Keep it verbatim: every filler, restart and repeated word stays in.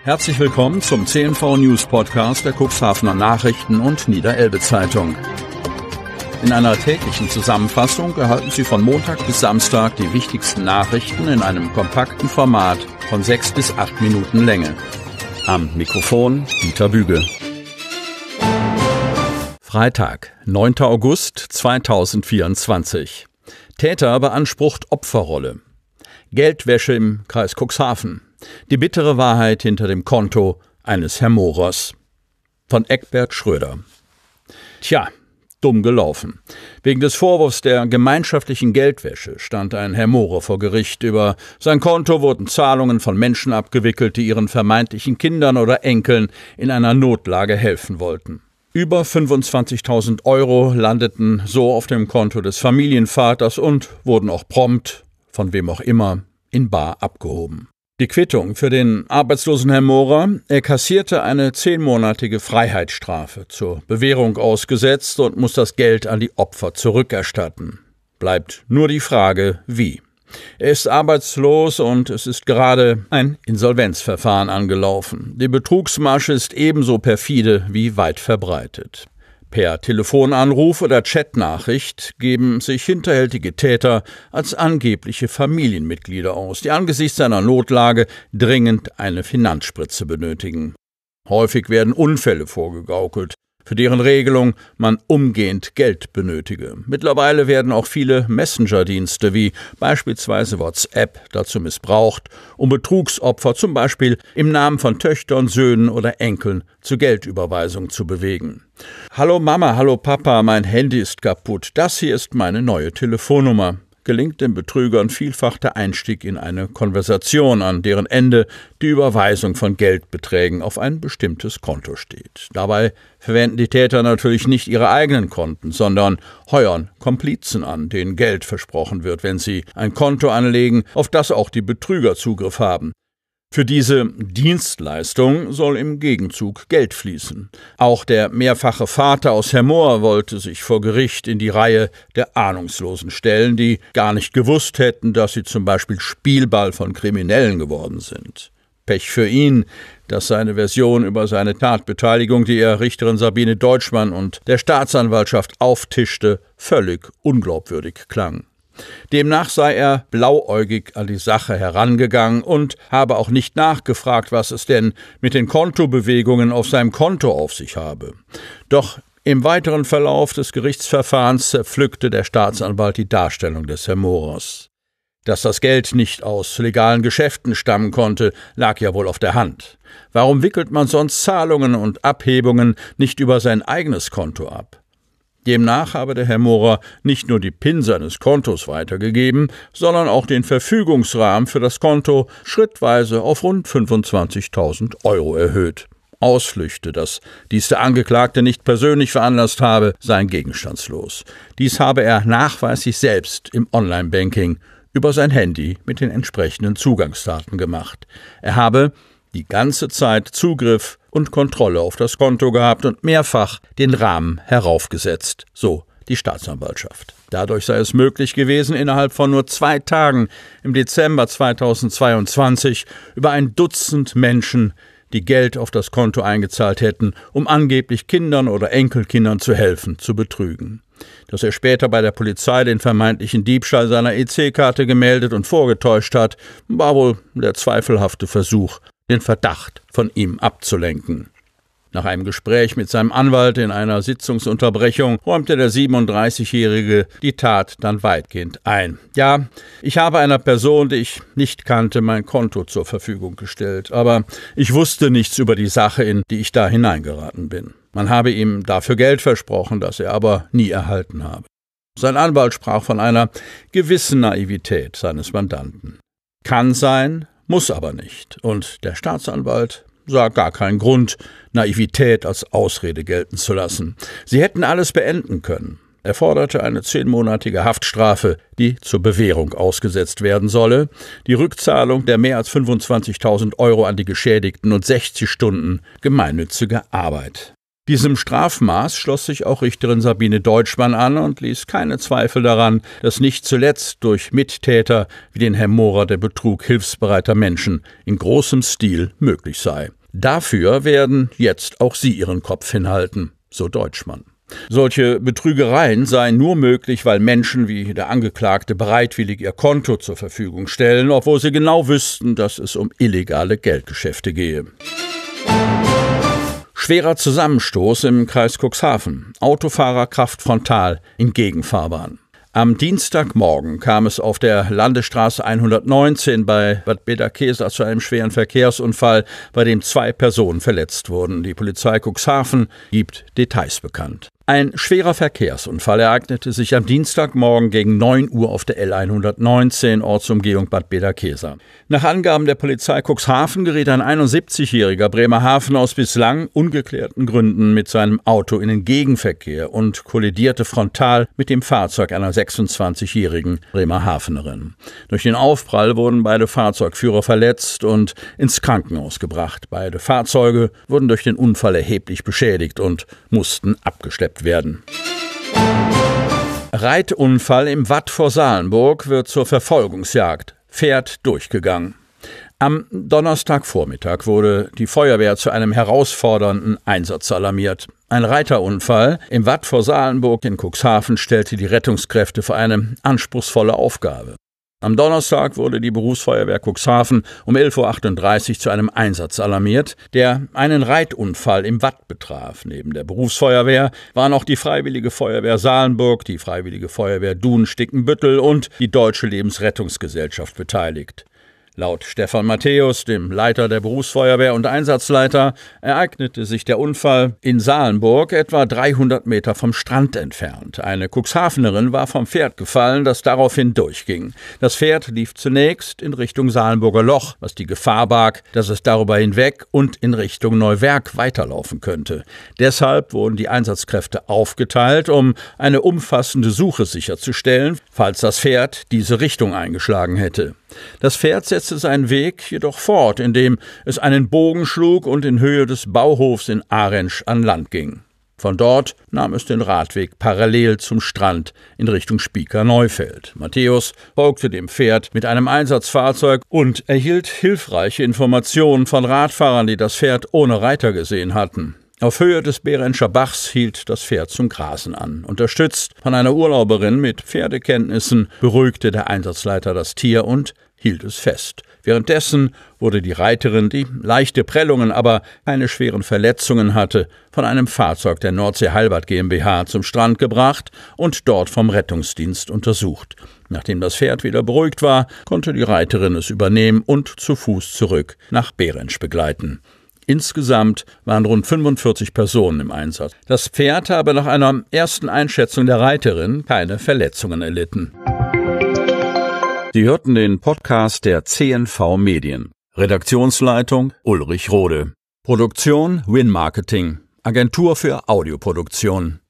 Herzlich willkommen zum C N V News Podcast der Cuxhavener Nachrichten und Niederelbe Zeitung. In einer täglichen Zusammenfassung erhalten Sie von Montag bis Samstag die wichtigsten Nachrichten in einem kompakten Format von sechs bis acht Minuten Länge. Am Mikrofon Dieter Büge. Freitag, neunter August zweitausendvierundzwanzig. Täter beansprucht Opferrolle. Geldwäsche im Kreis Cuxhaven. Die bittere Wahrheit hinter dem Konto eines Herrn Mohrers. Von Eckbert Schröder. Tja, dumm gelaufen. Wegen des Vorwurfs der gemeinschaftlichen Geldwäsche stand ein Herr Mohrer vor Gericht. Über sein Konto wurden Zahlungen von Menschen abgewickelt, die ihren vermeintlichen Kindern oder Enkeln in einer Notlage helfen wollten. Über fünfundzwanzigtausend Euro landeten so auf dem Konto des Familienvaters und wurden auch prompt, von wem auch immer, in bar abgehoben. Die Quittung für den arbeitslosen Herrn Mohrer: Er kassierte eine zehnmonatige Freiheitsstrafe zur Bewährung ausgesetzt und muss das Geld an die Opfer zurückerstatten. Bleibt nur die Frage, wie. Er ist arbeitslos und es ist gerade ein Insolvenzverfahren angelaufen. Die Betrugsmasche ist ebenso perfide wie weit verbreitet. Per Telefonanruf oder Chatnachricht geben sich hinterhältige Täter als angebliche Familienmitglieder aus, die angesichts einer Notlage dringend eine Finanzspritze benötigen. Häufig werden Unfälle vorgegaukelt, für deren Regelung man umgehend Geld benötige. Mittlerweile werden auch viele Messenger-Dienste wie beispielsweise WhatsApp dazu missbraucht, um Betrugsopfer zum Beispiel im Namen von Töchtern, Söhnen oder Enkeln zu Geldüberweisung zu bewegen. Hallo Mama, hallo Papa, mein Handy ist kaputt. Das hier ist meine neue Telefonnummer. Gelingt den Betrügern vielfach der Einstieg in eine Konversation, an deren Ende die Überweisung von Geldbeträgen auf ein bestimmtes Konto steht. Dabei verwenden die Täter natürlich nicht ihre eigenen Konten, sondern heuern Komplizen an, denen Geld versprochen wird, wenn sie ein Konto anlegen, auf das auch die Betrüger Zugriff haben. Für diese Dienstleistung soll im Gegenzug Geld fließen. Auch der mehrfache Vater aus Herr Mohr wollte sich vor Gericht in die Reihe der Ahnungslosen stellen, die gar nicht gewusst hätten, dass sie zum Beispiel Spielball von Kriminellen geworden sind. Pech für ihn, dass seine Version über seine Tatbeteiligung, die er Richterin Sabine Deutschmann und der Staatsanwaltschaft auftischte, völlig unglaubwürdig klang. Demnach sei er blauäugig an die Sache herangegangen und habe auch nicht nachgefragt, was es denn mit den Kontobewegungen auf seinem Konto auf sich habe. Doch im weiteren Verlauf des Gerichtsverfahrens zerpflückte der Staatsanwalt die Darstellung des Herrn Mohrers. Dass das Geld nicht aus legalen Geschäften stammen konnte, lag ja wohl auf der Hand. Warum wickelt man sonst Zahlungen und Abhebungen nicht über sein eigenes Konto ab? Demnach habe der Herr Mohrer nicht nur die PIN seines Kontos weitergegeben, sondern auch den Verfügungsrahmen für das Konto schrittweise auf rund fünfundzwanzigtausend Euro erhöht. Ausflüchte, dass dies der Angeklagte nicht persönlich veranlasst habe, seien gegenstandslos. Dies habe er nachweislich selbst im Online-Banking über sein Handy mit den entsprechenden Zugangsdaten gemacht. Er habe die ganze Zeit Zugriff und Kontrolle auf das Konto gehabt und mehrfach den Rahmen heraufgesetzt, so die Staatsanwaltschaft. Dadurch sei es möglich gewesen, innerhalb von nur zwei Tagen im Dezember zweitausendzweiundzwanzig über ein Dutzend Menschen, die Geld auf das Konto eingezahlt hätten, um angeblich Kindern oder Enkelkindern zu helfen, zu betrügen. Dass er später bei der Polizei den vermeintlichen Diebstahl seiner E C-Karte gemeldet und vorgetäuscht hat, war wohl der zweifelhafte Versuch, den Verdacht von ihm abzulenken. Nach einem Gespräch mit seinem Anwalt in einer Sitzungsunterbrechung räumte der siebenunddreißigjährige die Tat dann weitgehend ein. Ja, ich habe einer Person, die ich nicht kannte, mein Konto zur Verfügung gestellt, aber ich wusste nichts über die Sache, in die ich da hineingeraten bin. Man habe ihm dafür Geld versprochen, das er aber nie erhalten habe. Sein Anwalt sprach von einer gewissen Naivität seines Mandanten. Kann sein, muss aber nicht. Und der Staatsanwalt sah gar keinen Grund, Naivität als Ausrede gelten zu lassen. Sie hätten alles beenden können. Er forderte eine zehnmonatige Haftstrafe, die zur Bewährung ausgesetzt werden solle, die Rückzahlung der mehr als fünfundzwanzigtausend Euro an die Geschädigten und sechzig Stunden gemeinnützige Arbeit. Diesem Strafmaß schloss sich auch Richterin Sabine Deutschmann an und ließ keine Zweifel daran, dass nicht zuletzt durch Mittäter wie den Herrn Mohrer der Betrug hilfsbereiter Menschen in großem Stil möglich sei. Dafür werden jetzt auch sie ihren Kopf hinhalten, so Deutschmann. Solche Betrügereien seien nur möglich, weil Menschen wie der Angeklagte bereitwillig ihr Konto zur Verfügung stellen, obwohl sie genau wüssten, dass es um illegale Geldgeschäfte gehe. Schwerer Zusammenstoß im Kreis Cuxhaven. Autofahrer kracht frontal in Gegenfahrbahn. Am Dienstagmorgen kam es auf der Landesstraße hundertneunzehn bei Bad Bederkesa zu einem schweren Verkehrsunfall, bei dem zwei Personen verletzt wurden. Die Polizei Cuxhaven gibt Details bekannt. Ein schwerer Verkehrsunfall ereignete sich am Dienstagmorgen gegen neun Uhr auf der L hundertneunzehn, Ortsumgehung Bad Bederkesa. Nach Angaben der Polizei Cuxhaven geriet ein einundsiebzigjähriger Bremerhaven aus bislang ungeklärten Gründen mit seinem Auto in den Gegenverkehr und kollidierte frontal mit dem Fahrzeug einer sechsundzwanzigjährigen Bremerhavenerin. Durch den Aufprall wurden beide Fahrzeugführer verletzt und ins Krankenhaus gebracht. Beide Fahrzeuge wurden durch den Unfall erheblich beschädigt und mussten abgeschleppt werden. Reitunfall im Watt vor Salenburg wird zur Verfolgungsjagd. Pferd durchgegangen. Am Donnerstagvormittag wurde die Feuerwehr zu einem herausfordernden Einsatz alarmiert. Ein Reiterunfall im Watt vor Salenburg in Cuxhaven stellte die Rettungskräfte vor eine anspruchsvolle Aufgabe. Am Donnerstag wurde die Berufsfeuerwehr Cuxhaven um elf Uhr achtunddreißig zu einem Einsatz alarmiert, der einen Reitunfall im Watt betraf. Neben der Berufsfeuerwehr waren auch die Freiwillige Feuerwehr Salenburg, die Freiwillige Feuerwehr Dun-Stickenbüttel und die Deutsche Lebensrettungsgesellschaft beteiligt. Laut Stefan Matthäus, dem Leiter der Berufsfeuerwehr und Einsatzleiter, ereignete sich der Unfall in Salenburg etwa dreihundert Meter vom Strand entfernt. Eine Cuxhavenerin war vom Pferd gefallen, das daraufhin durchging. Das Pferd lief zunächst in Richtung Salenburger Loch, was die Gefahr barg, dass es darüber hinweg und in Richtung Neuwerk weiterlaufen könnte. Deshalb wurden die Einsatzkräfte aufgeteilt, um eine umfassende Suche sicherzustellen, falls das Pferd diese Richtung eingeschlagen hätte. Das Pferd setzte seinen Weg jedoch fort, indem es einen Bogen schlug und in Höhe des Bauhofs in Arensch an Land ging. Von dort nahm es den Radweg parallel zum Strand in Richtung Spieker-Neufeld. Matthäus folgte dem Pferd mit einem Einsatzfahrzeug und erhielt hilfreiche Informationen von Radfahrern, die das Pferd ohne Reiter gesehen hatten. Auf Höhe des Behrenscher Bachs hielt das Pferd zum Grasen an. Unterstützt von einer Urlauberin mit Pferdekenntnissen beruhigte der Einsatzleiter das Tier und hielt es fest. Währenddessen wurde die Reiterin, die leichte Prellungen, aber keine schweren Verletzungen hatte, von einem Fahrzeug der Nordsee Heilbad GmbH zum Strand gebracht und dort vom Rettungsdienst untersucht. Nachdem das Pferd wieder beruhigt war, konnte die Reiterin es übernehmen und zu Fuß zurück nach Behrensch begleiten. Insgesamt waren rund fünfundvierzig Personen im Einsatz. Das Pferd habe nach einer ersten Einschätzung der Reiterin keine Verletzungen erlitten. Sie hörten den Podcast der C N V Medien. Redaktionsleitung Ulrich Rode. Produktion Win Marketing. Agentur für Audioproduktion.